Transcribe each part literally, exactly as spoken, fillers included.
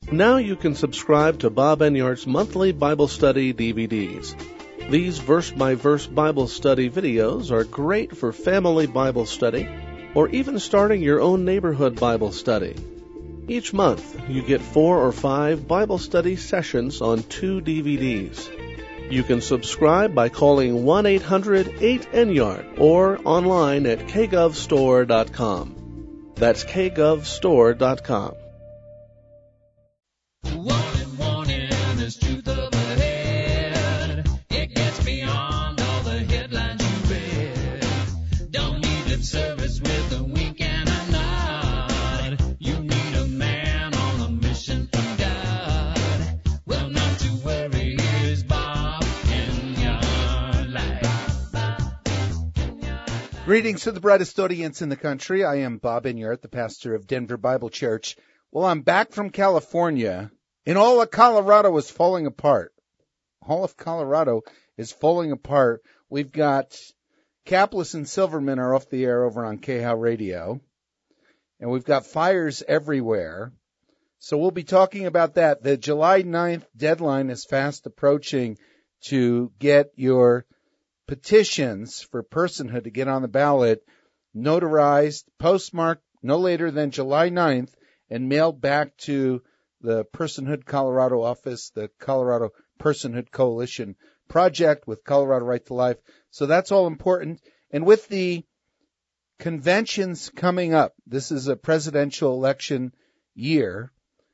Now you can subscribe to Bob Enyart's monthly Bible study D V Ds. These verse-by-verse Bible study videos are great for family Bible study or even starting your own neighborhood Bible study. Each month, you get four or five Bible study sessions on two D V Ds. You can subscribe by calling one eight hundred eight Enyart or online at k gov store dot com. That's k gov store dot com. Warning, warning, there's truth up ahead. It gets beyond all the headlines you read. Don't need lip service with a wink and a nod. You need a man on a mission from God. Well, not to worry, here's Bob Enyart Live. Greetings to the brightest audience in the country. I am Bob Enyart, the pastor of Denver Bible Church. Well, I'm back from California, and all of Colorado is falling apart. All of Colorado is falling apart. We've got Caplis and Silverman are off the air over on K H O W Radio, and we've got fires everywhere. So we'll be talking about that. The July ninth deadline is fast approaching to get your petitions for personhood to get on the ballot notarized, postmarked no later than July ninth, and mailed back to the Personhood Colorado office, the Colorado Personhood Coalition Project with Colorado Right to Life. So that's all important. And with the conventions coming up, this is a presidential election year.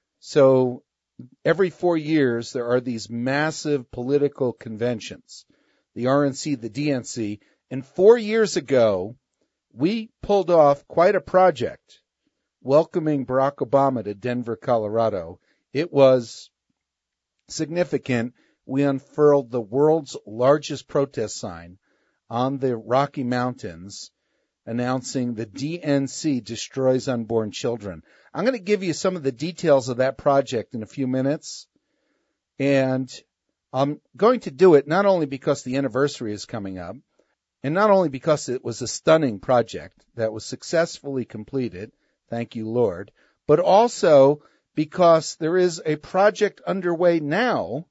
So every four years there are these massive political conventions, the R N C, the D N C. And four years ago, we pulled off quite a project welcoming Barack Obama to Denver, Colorado. It was significant. We unfurled the world's largest protest sign on the Rocky Mountains announcing the D N C destroys unborn children. I'm going to give you some of the details of that project in a few minutes. And I'm going to do it not only because the anniversary is coming up, and not only because it was a stunning project that was successfully completed, thank you, Lord, but also because there is a project underway now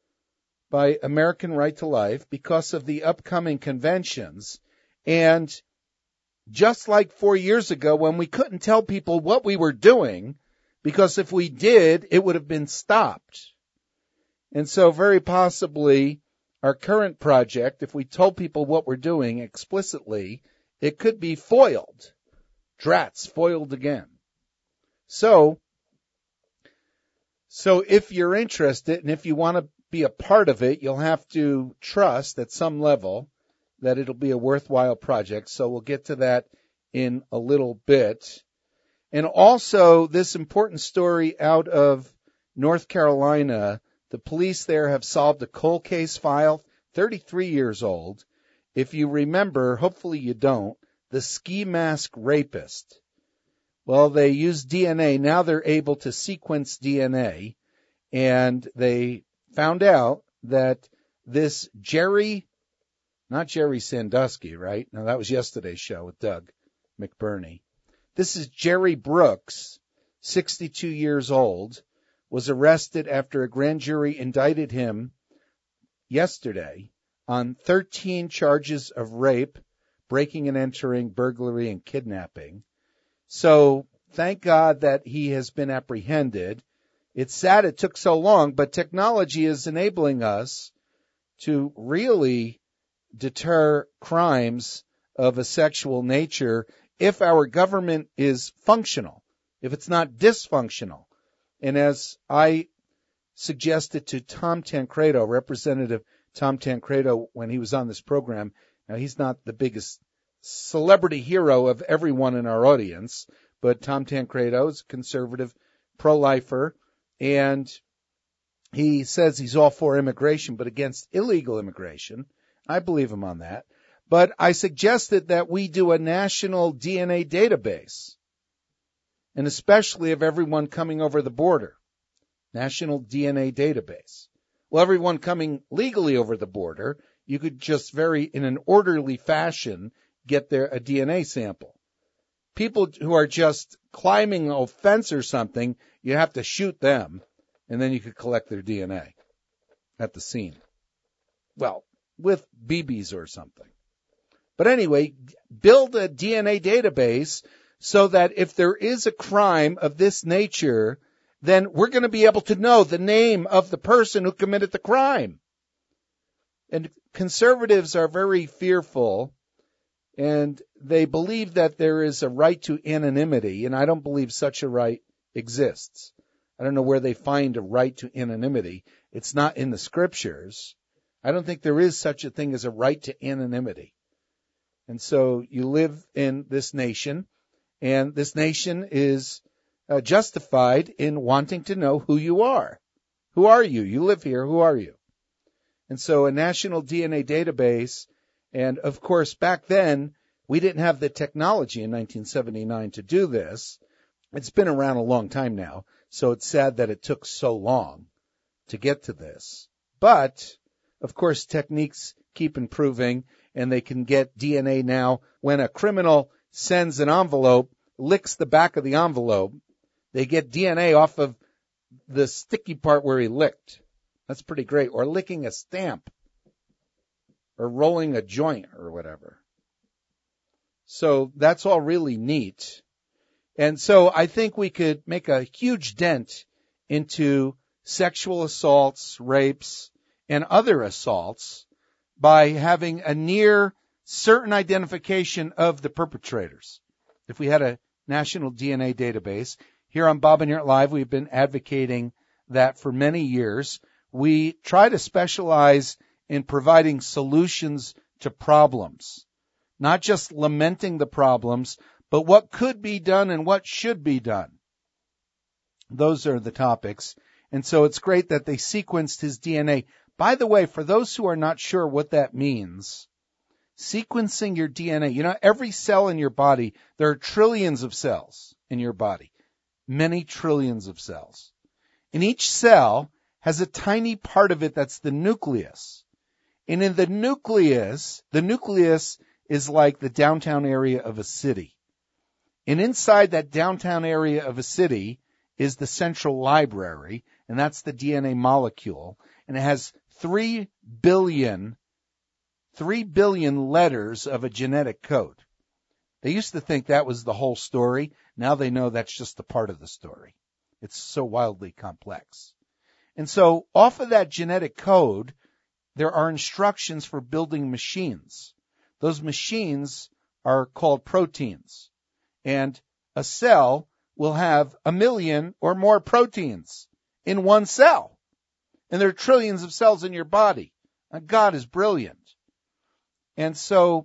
by American Right to Life because of the upcoming conventions. And just like four years ago when we couldn't tell people what we were doing, because if we did, it would have been stopped. And so very possibly our current project, if we told people what we're doing explicitly, it could be foiled. Drats, foiled again. So, so if you're interested and if you want to be a part of it, you'll have to trust at some level that it'll be a worthwhile project. So we'll get to that in a little bit. And also this important story out of North Carolina. The police there have solved a cold case file, thirty-three years old. If you remember, hopefully you don't, the ski mask rapist. Well, they used D N A. Now they're able to sequence D N A. And they found out that this Jerry, not Jerry Sandusky, right? No, that was yesterday's show with Doug McBurney. This is Jerry Brooks, sixty-two years old, was arrested after a grand jury indicted him yesterday on thirteen charges of rape, breaking and entering, burglary, and kidnapping. So thank God that he has been apprehended. It's sad it took so long, but technology is enabling us to really deter crimes of a sexual nature if our government is functional, if it's not dysfunctional. And as I suggested to Tom Tancredo, Representative Tom Tancredo, when he was on this program, now he's not the biggest celebrity hero of everyone in our audience, but Tom Tancredo is a conservative pro-lifer, and he says he's all for immigration, but against illegal immigration. I believe him on that. But I suggested that we do a national D N A database, and especially of everyone coming over the border. National D N A database. Well, everyone coming legally over the border, you could just very, in an orderly fashion, get their a D N A sample. People who are just climbing a fence or something, you have to shoot them. and then you could collect their D N A at the scene. Well, with B Bs or something. But anyway, build a D N A database so that if there is a crime of this nature, then we're going to be able to know the name of the person who committed the crime. And conservatives are very fearful, and they believe that there is a right to anonymity, and I don't believe such a right exists. I don't know where they find a right to anonymity. It's not in the scriptures. I don't think there is such a thing as a right to anonymity. And so you live in this nation, and this nation is uh, justified in wanting to know who you are. Who are you? You live here. Who are you? And so a national D N A database, and of course back then we didn't have the technology in nineteen seventy-nine to do this. It's been around a long time now, so it's sad that it took so long to get to this. But, of course, techniques keep improving, and they can get D N A now. When a criminal sends an envelope, licks the back of the envelope, they get D N A off of the sticky part where he licked. That's pretty great. Or licking a stamp, or rolling a joint, or whatever. So that's all really neat. And so I think we could make a huge dent into sexual assaults, rapes, and other assaults by having a near certain identification of the perpetrators. If we had a national D N A database, here on Bob and Yurt Live, we've been advocating that for many years. We try to specialize in providing solutions to problems, not just lamenting the problems, but what could be done and what should be done. Those are the topics. And so it's great that they sequenced his D N A. By the way, for those who are not sure what that means, sequencing your D N A, you know, every cell in your body, there are trillions of cells in your body, many trillions of cells. And each cell has a tiny part of it that's the nucleus. And in the nucleus, the nucleus is like the downtown area of a city. And inside that downtown area of a city is the central library, and that's the D N A molecule. And it has three billion, three billion letters of a genetic code. They used to think that was the whole story. Now they know that's just a part of the story. It's so wildly complex. And so off of that genetic code, there are instructions for building machines. Those machines are called proteins. And a cell will have a million or more proteins in one cell. And there are trillions of cells in your body. And God is brilliant. And so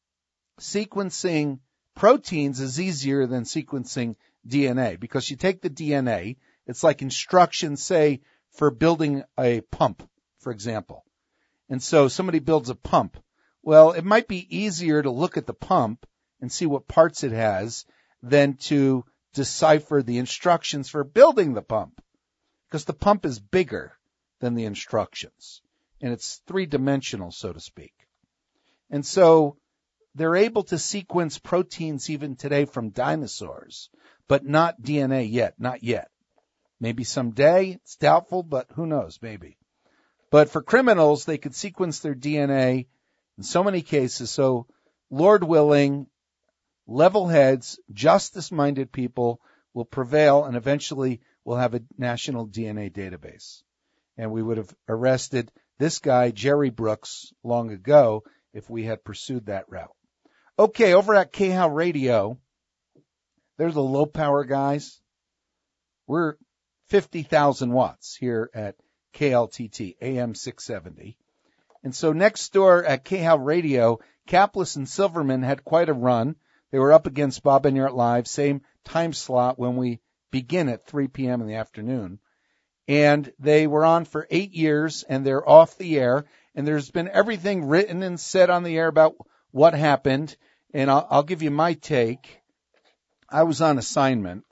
sequencing proteins is easier than sequencing D N A, because you take the D N A, it's like instructions, say, for building a pump, for example. And so somebody builds a pump. Well, it might be easier to look at the pump and see what parts it has than to decipher the instructions for building the pump, because the pump is bigger than the instructions, and it's three-dimensional, so to speak. And so they're able to sequence proteins even today from dinosaurs, but not D N A yet, not yet. Maybe someday, it's doubtful, but who knows, maybe. But for criminals, they could sequence their D N A in so many cases. So, Lord willing, level heads, justice-minded people will prevail, and eventually we'll have a national D N A database. And we would have arrested this guy, Jerry Brooks, long ago if we had pursued that route. Okay, over at K H A L Radio, they're the low-power guys. We're fifty thousand watts here at K L T T, A M six seventy. And so next door at K H A L Radio, Caplis and Silverman had quite a run. They were up against Bob and Yurt Live, same time slot when we begin at three p.m. in the afternoon. And they were on for eight years, and they're off the air. And there's been everything written and said on the air about what happened. And I'll, I'll give you my take. I was on assignment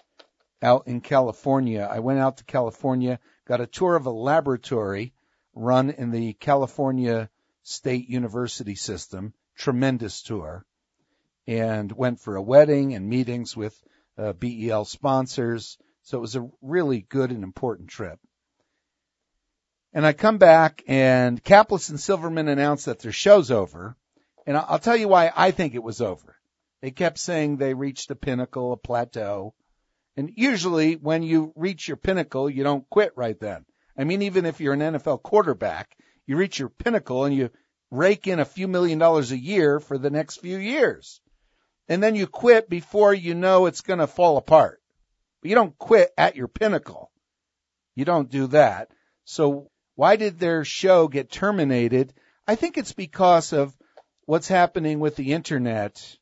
out in California. I went out to California, got a tour of a laboratory run in the California State University system, tremendous tour, and went for a wedding and meetings with uh, B E L sponsors, So it was a really good and important trip. And I come back, and Caplis and Silverman announced that their show's over. And I'll tell you why I think it was over. They kept saying they reached a pinnacle, a plateau. And usually when you reach your pinnacle, you don't quit right then. I mean, even if you're an N F L quarterback, you reach your pinnacle and you rake in a few million dollars a year for the next few years. And then you quit before you know it's going to fall apart. But you don't quit at your pinnacle. You don't do that. So why did their show get terminated? I think it's because of what's happening with the internet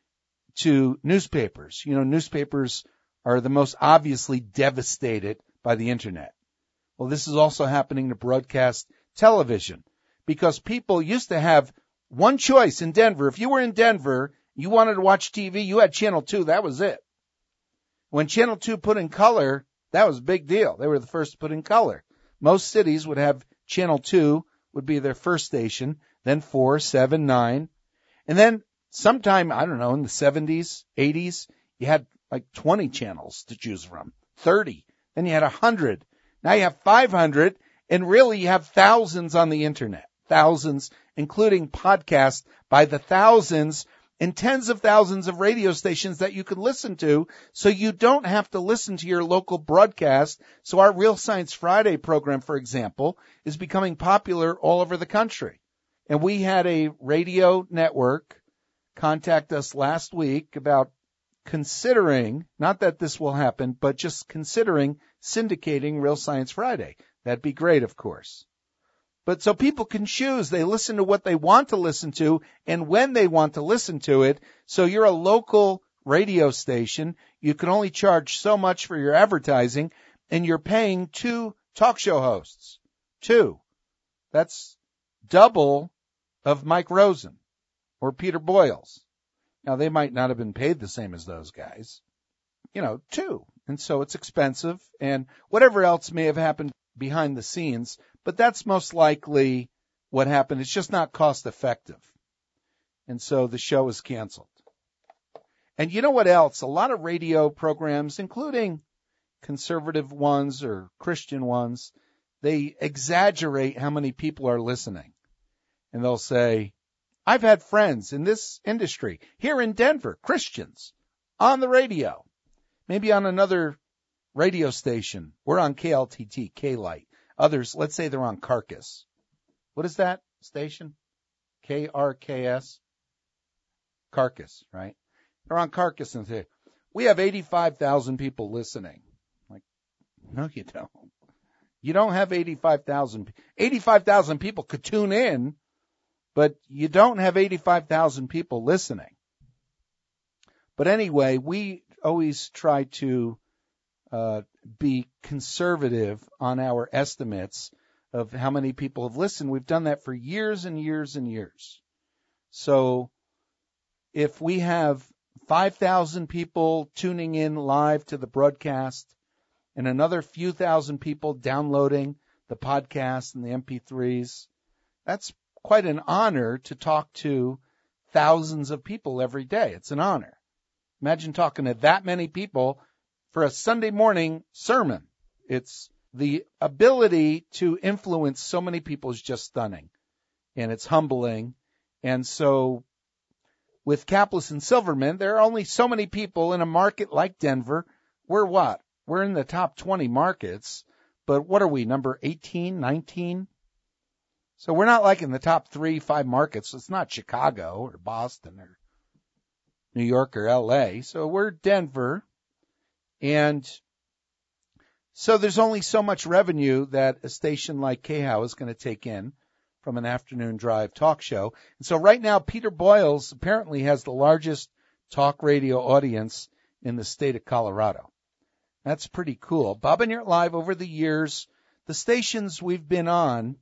to newspapers. You know, newspapers are the most obviously devastated by the internet. Well, this is also happening to broadcast television because people used to have one choice in Denver. If you were in Denver, you wanted to watch T V, you had Channel two. That was it. When Channel two put in color, that was a big deal. They were the first to put in color. Most cities would have Channel two would be their first station, then four, seven, nine. And then sometime, I don't know, in the seventies, eighties, you had like twenty channels to choose from, thirty. Then you had one hundred. Now you have five hundred, and really you have thousands on the internet, thousands, including podcasts by the thousands and tens of thousands of radio stations that you can listen to, so you don't have to listen to your local broadcast. So our Real Science Friday program, for example, is becoming popular all over the country. And we had a radio network contact us last week about considering, not that this will happen, but just considering syndicating Real Science Friday. That'd be great, of course. But so people can choose. They listen to what they want to listen to and when they want to listen to it. So you're a local radio station. You can only charge so much for your advertising, and you're paying two talk show hosts. Two. That's double of Mike Rosen or Peter Boyles. Now, they might not have been paid the same as those guys. You know, two. And so it's expensive, and whatever else may have happened behind the scenes, but that's most likely what happened. It's just not cost effective. And so the show is canceled. And you know what else? A lot of radio programs, including conservative ones or Christian ones, they exaggerate how many people are listening. And they'll say, I've had friends in this industry here in Denver, Christians, on the radio, maybe on another radio station. We're on K L T T, K-Light. Others, let's say they're on Carcass. What is that station? K R K S? Carcass, right? They're on Carcass and say, we have eighty-five thousand people listening. Like, no, you don't. You don't have eighty-five thousand. eighty-five thousand people could tune in, but you don't have eighty-five thousand people listening. But anyway, we always try to uh, be conservative on our estimates of how many people have listened. We've done that for years and years and years. So if we have five thousand people tuning in live to the broadcast and another few thousand people downloading the podcast and the M P threes, that's quite an honor to talk to thousands of people every day. It's an honor. Imagine talking to that many people for a Sunday morning sermon. It's the ability to influence so many people is just stunning, and it's humbling. And so with Caplis and Silverman, there are only so many people in a market like Denver. We're what? We're in the top twenty markets, but what are we, number eighteen, nineteen? So we're not like in the top three, five markets. It's not Chicago or Boston or New York or L A. So we're Denver. And so there's only so much revenue that a station like K H O W is going to take in from an afternoon drive talk show. And so right now, Peter Boyles apparently has the largest talk radio audience in the state of Colorado. That's pretty cool. Bob and Yurt Live, over the years, the stations we've been on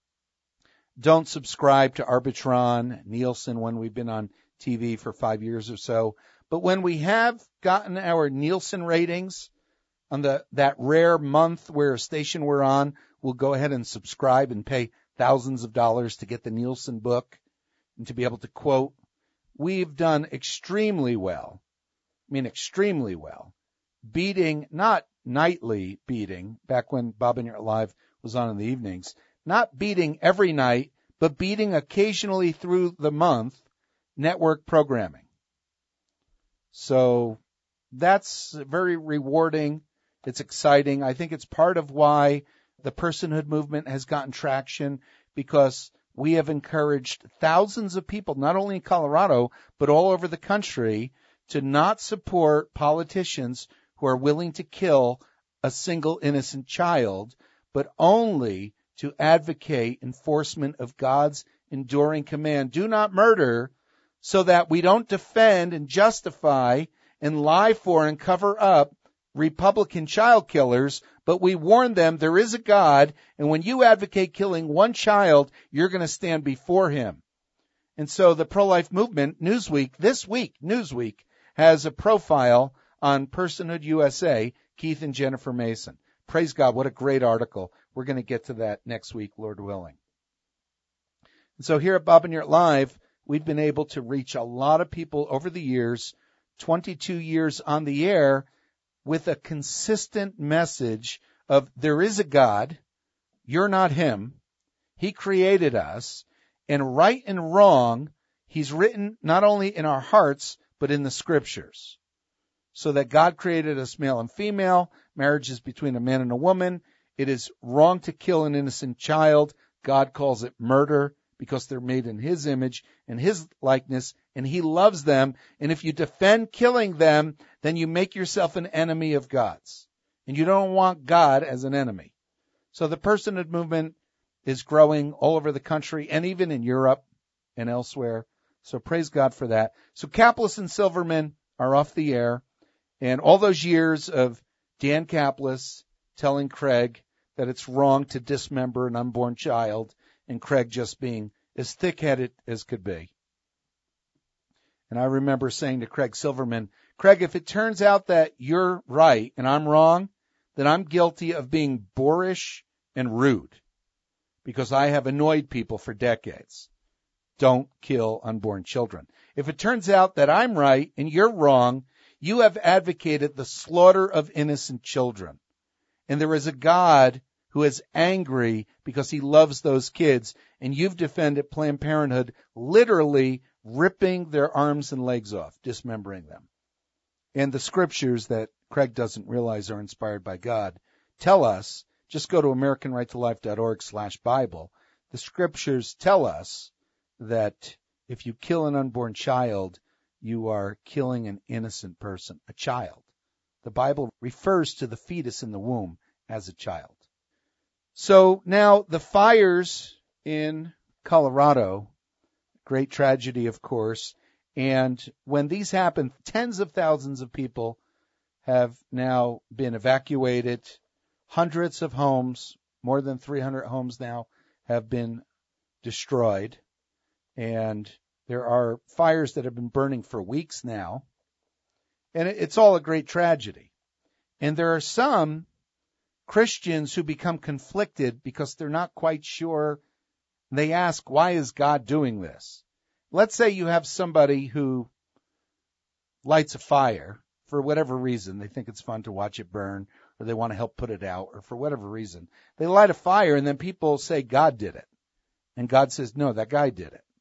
don't subscribe to Arbitron, Nielsen, when we've been on T V for five years or so. But when we have gotten our Nielsen ratings on the that rare month where a station we're on, we'll go ahead and subscribe and pay thousands of dollars to get the Nielsen book and to be able to quote. We've done extremely well. I mean, extremely well, beating not nightly beating, back when Bob and Your Live was on in the evenings, not beating every night, but beating occasionally through the month, network programming. So that's very rewarding. It's exciting. I think it's part of why the personhood movement has gotten traction, because we have encouraged thousands of people, not only in Colorado, but all over the country, to not support politicians who are willing to kill a single innocent child, but only to advocate enforcement of God's enduring command, do not murder, so that we don't defend and justify and lie for and cover up Republican child killers, but we warn them there is a God, and when you advocate killing one child, you're going to stand before him. And so the pro-life movement, Newsweek, this week, Newsweek, has a profile on Personhood U S A, Keith and Jennifer Mason. Praise God, what a great article. We're going to get to that next week, Lord willing. And so here at Bob and Your Live, we've been able to reach a lot of people over the years, twenty-two years on the air, with a consistent message of there is a God, you're not him, he created us, and right and wrong, he's written not only in our hearts, but in the scriptures. So that God created us male and female, marriage is between a man and a woman, it is wrong to kill an innocent child, God calls it murder, because they're made in his image and his likeness, and he loves them. And if you defend killing them, then you make yourself an enemy of God's. And you don't want God as an enemy. So the personhood movement is growing all over the country and even in Europe and elsewhere. So praise God for that. So Caplis and Silverman are off the air. And all those years of Dan Caplis telling Craig that it's wrong to dismember an unborn child, and Craig just being as thick-headed as could be. And I remember saying to Craig Silverman, Craig, if it turns out that you're right and I'm wrong, then I'm guilty of being boorish and rude, because I have annoyed people for decades. Don't kill unborn children. If it turns out that I'm right and you're wrong, you have advocated the slaughter of innocent children. And there is a God who is angry because he loves those kids, and you've defended Planned Parenthood literally ripping their arms and legs off, dismembering them. And the scriptures that Craig doesn't realize are inspired by God tell us, just go to American Right to Life dot org slash Bible, the scriptures tell us that if you kill an unborn child, you are killing an innocent person, a child. The Bible refers to the fetus in the womb as a child. So now the fires in Colorado, great tragedy, of course, and when these happen, tens of thousands of people have now been evacuated. Hundreds of homes, more than three hundred homes now, have been destroyed. And there are fires that have been burning for weeks now. And it's all a great tragedy. And there are some Christians who become conflicted because they're not quite sure. They ask, why is God doing this? Let's say you have somebody who lights a fire for whatever reason. They think it's fun to watch it burn, or they want to help put it out, or for whatever reason. They light a fire, and then people say God did it. And God says, no, that guy did it.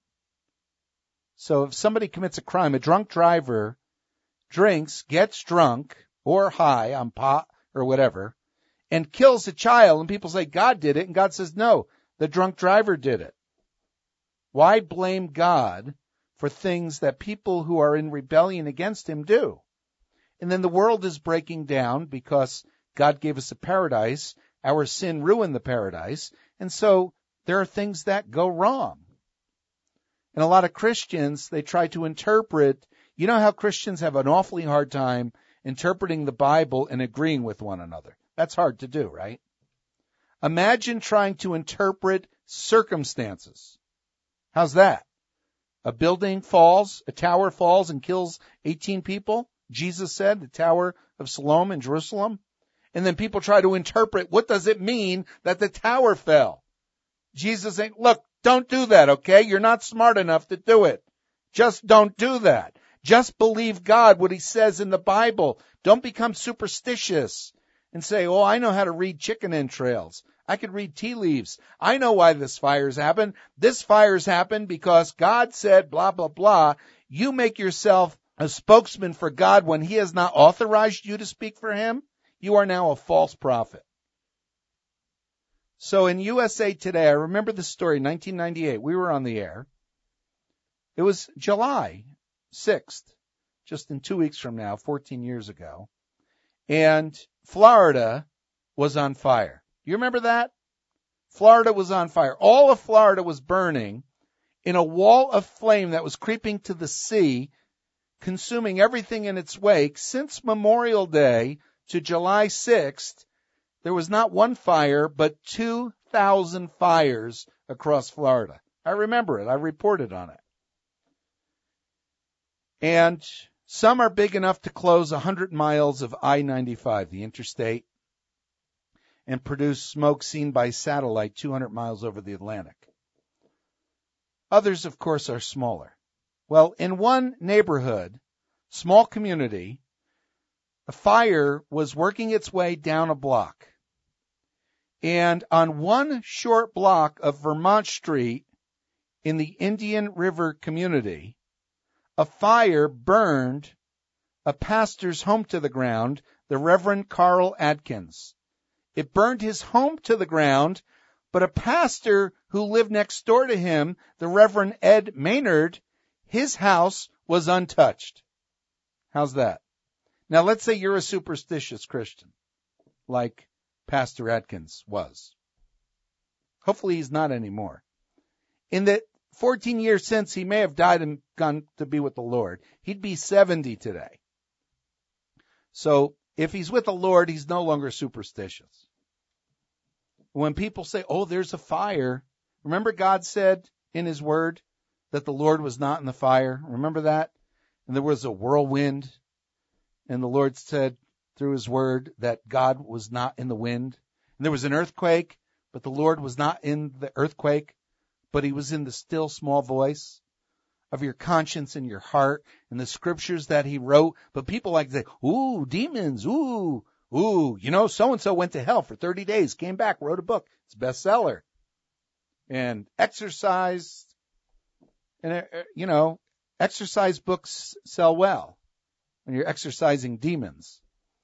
So if somebody commits a crime, a drunk driver drinks, gets drunk, or high on pot or whatever, and kills a child, and people say God did it, and God says, no, the drunk driver did it. Why blame God for things that people who are in rebellion against him do? And then the world is breaking down because God gave us a paradise. Our sin ruined the paradise. And so there are things that go wrong. And a lot of Christians, they try to interpret, you know how Christians have an awfully hard time interpreting the Bible and agreeing with one another. That's hard to do, right? Imagine trying to interpret circumstances. How's that? A building falls, a tower falls and kills eighteen people. Jesus said, the Tower of Siloam in Jerusalem. And then people try to interpret, what does it mean that the tower fell? Jesus saying, look, don't do that, okay? You're not smart enough to do it. Just don't do that. Just believe God, what he says in the Bible. Don't become superstitious. and say, oh, I know how to read chicken entrails. I could read tea leaves. I know why this fire's happened. This fire's happened because God said blah, blah, blah. You make yourself a spokesman for God when he has not authorized you to speak for him. You are now a false prophet. So in U S A Today, I remember the story, nineteen ninety-eight. We were on the air. It was July sixth, just in two weeks from now, fourteen years ago. And Florida was on fire. You remember that? Florida was on fire. All of Florida was burning in a wall of flame that was creeping to the sea, consuming everything in its wake. Since Memorial Day to July sixth, there was not one fire, but two thousand fires across Florida. I remember it. I reported on it. And some are big enough to close one hundred miles of I ninety-five, the interstate, and produce smoke seen by satellite two hundred miles over the Atlantic. Others, of course, are smaller. Well, in one neighborhood, small community, a fire was working its way down a block. And on one short block of Vermont Street in the Indian River community, a fire burned a pastor's home to the ground, the Reverend Carl Adkins. It burned his home to the ground, but a pastor who lived next door to him, the Reverend Ed Maynard, his house was untouched. How's that? Now, let's say you're a superstitious Christian, like Pastor Adkins was. Hopefully he's not anymore. In the fourteen years since, he may have died and gone to be with the Lord. He'd be seventy today. So if he's with the Lord, he's no longer superstitious. When people say, oh, there's a fire, remember God said in his word that the Lord was not in the fire? Remember that? And there was a whirlwind, and the Lord said through his word that God was not in the wind. And there was an earthquake, but the Lord was not in the earthquake, but he was in the still small voice of your conscience and your heart and the scriptures that he wrote. But people like to say, ooh, demons, ooh, ooh, you know, so-and-so went to hell for thirty days, came back, wrote a book. It's a bestseller. And exercised, and, uh, you know, exercise books sell well when you're exercising demons.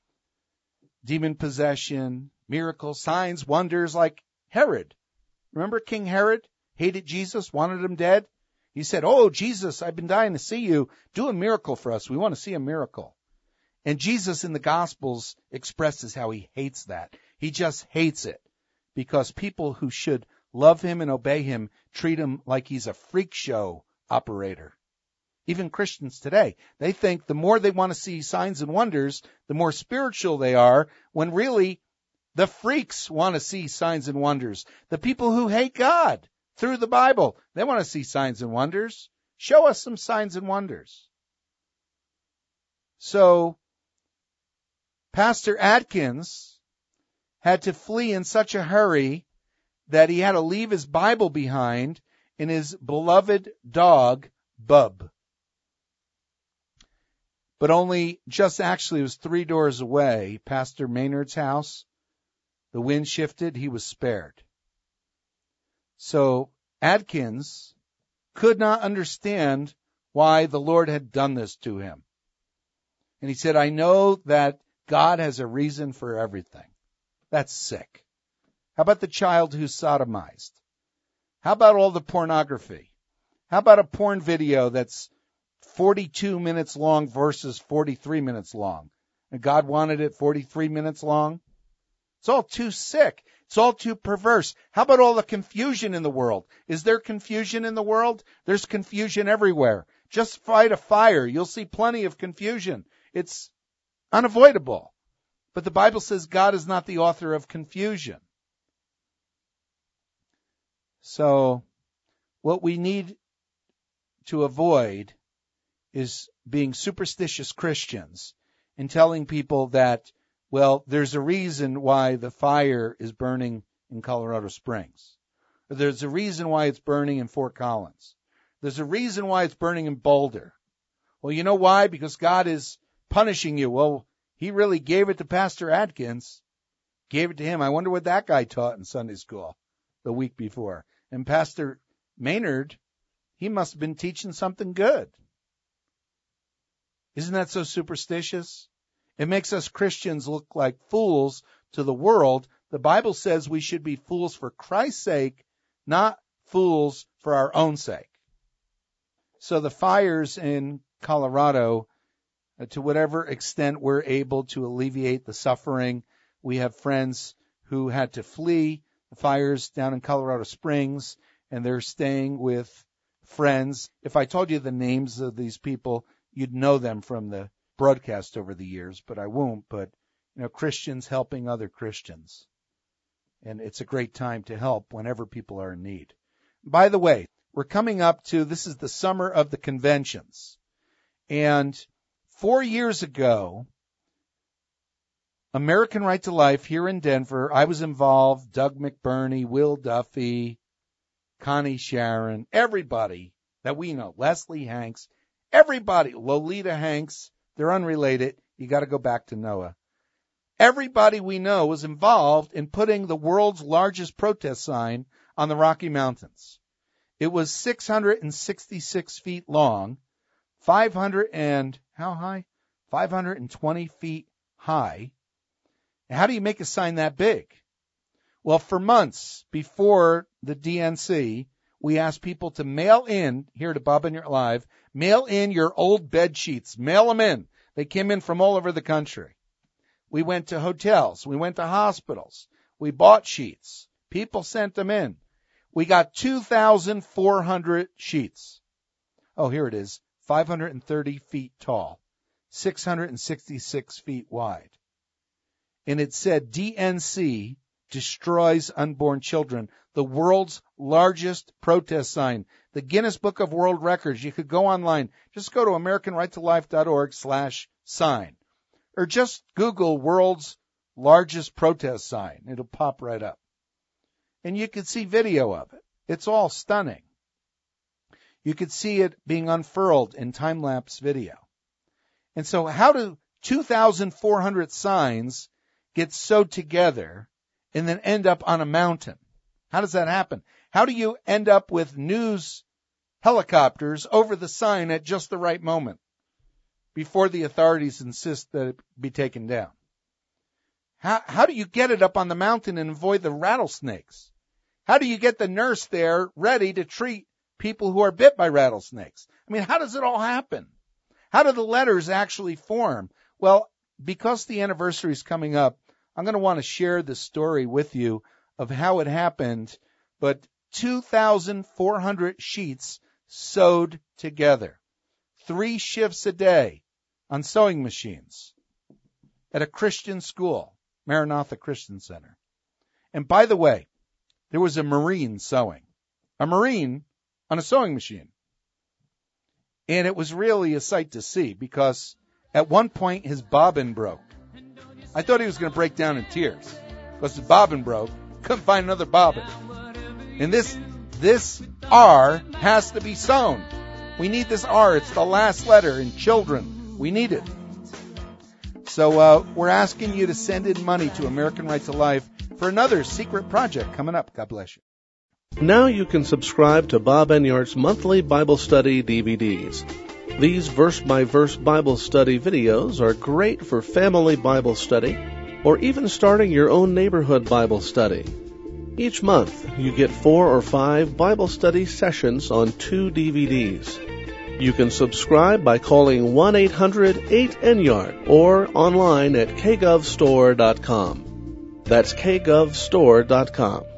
Demon possession, miracles, signs, wonders, like Herod. Remember King Herod hated Jesus, wanted him dead? He said, oh, Jesus, I've been dying to see you. Do a miracle for us. We want to see a miracle. And Jesus in the Gospels expresses how he hates that. He just hates it because people who should love him and obey him treat him like he's a freak show operator. Even Christians today, they think the more they want to see signs and wonders, the more spiritual they are, when really the freaks want to see signs and wonders. The people who hate God through the Bible, they want to see signs and wonders. Show us some signs and wonders. So, Pastor Adkins had to flee in such a hurry that he had to leave his Bible behind and his beloved dog, Bub. But only just actually it was three doors away, Pastor Maynard's house. The wind shifted, he was spared. So Adkins could not understand why the Lord had done this to him. And he said, I know that God has a reason for everything. That's sick. How about the child who's sodomized? How about all the pornography? How about a porn video that's forty-two minutes long versus forty-three minutes long? And God wanted it forty-three minutes long? It's all too sick. It's all too perverse. How about all the confusion in the world? Is there confusion in the world? There's confusion everywhere. Just fight a fire. You'll see plenty of confusion. It's unavoidable. But the Bible says God is not the author of confusion. So what we need to avoid is being superstitious Christians and telling people that, well, there's a reason why the fire is burning in Colorado Springs. Or there's a reason why it's burning in Fort Collins. There's a reason why it's burning in Boulder. Well, you know why? Because God is punishing you. Well, he really gave it to Pastor Adkins. Gave it to him. I wonder what that guy taught in Sunday school the week before. And Pastor Maynard, he must have been teaching something good. Isn't that so superstitious? It makes us Christians look like fools to the world. The Bible says we should be fools for Christ's sake, not fools for our own sake. So the fires in Colorado, uh, to whatever extent we're able to alleviate the suffering, we have friends who had to flee the fires down in Colorado Springs, and they're staying with friends. If I told you the names of these people, you'd know them from the broadcast over the years, but I won't. But, you know, Christians helping other Christians. And it's a great time to help whenever people are in need. By the way, we're coming up to, this is the summer of the conventions. And four years ago, American Right to Life here in Denver, I was involved, Doug McBurney, Will Duffy, Connie Sharon, everybody that we know, Leslie Hanks, everybody, Lolita Hanks, they're unrelated. You got to go back to Noah. Everybody we know was involved in putting the world's largest protest sign on the Rocky Mountains. It was six hundred sixty-six feet long, five hundred and, how high? five hundred twenty feet high. How do you make a sign that big? Well, for months before the D N C, we asked people to mail in, here to Bob and Your Live, mail in your old bed sheets. Mail them in. They came in from all over the country. We went to hotels. We went to hospitals. We bought sheets. People sent them in. We got two thousand four hundred sheets. Oh, here it is. five hundred thirty feet tall, six hundred sixty-six feet wide. And it said D N C destroys unborn children, the world's largest protest sign. The Guinness Book of World Records. You could go online. Just go to American Right to Life dot org slash sign. Or just Google world's largest protest sign. It'll pop right up. And you could see video of it. It's all stunning. You could see it being unfurled in time-lapse video. And so how do two thousand four hundred signs get sewed together and then end up on a mountain? How does that happen? How do you end up with news helicopters over the sign at just the right moment before the authorities insist that it be taken down? How, how do you get it up on the mountain and avoid the rattlesnakes? How do you get the nurse there ready to treat people who are bit by rattlesnakes? I mean, how does it all happen? How do the letters actually form? Well, because the anniversary is coming up, I'm going to want to share the story with you of how it happened, but two thousand four hundred sheets sewed together, three shifts a day on sewing machines at a Christian school, Maranatha Christian Center. And by the way, there was a Marine sewing, a Marine on a sewing machine. And it was really a sight to see because at one point his bobbin broke. I thought he was going to break down in tears because his bobbin broke. Couldn't find another bobbin. And this this R has to be sewn. We need this R. It's the last letter in children. We need it. So uh, we're asking you to send in money to American Right to Life for another secret project coming up. God bless you. Now you can subscribe to Bob Enyart's monthly Bible study D V Ds. These verse-by-verse Bible study videos are great for family Bible study or even starting your own neighborhood Bible study. Each month, you get four or five Bible study sessions on two D V Ds. You can subscribe by calling one eight hundred eight N Y A R D or online at k gov store dot com. That's k gov store dot com.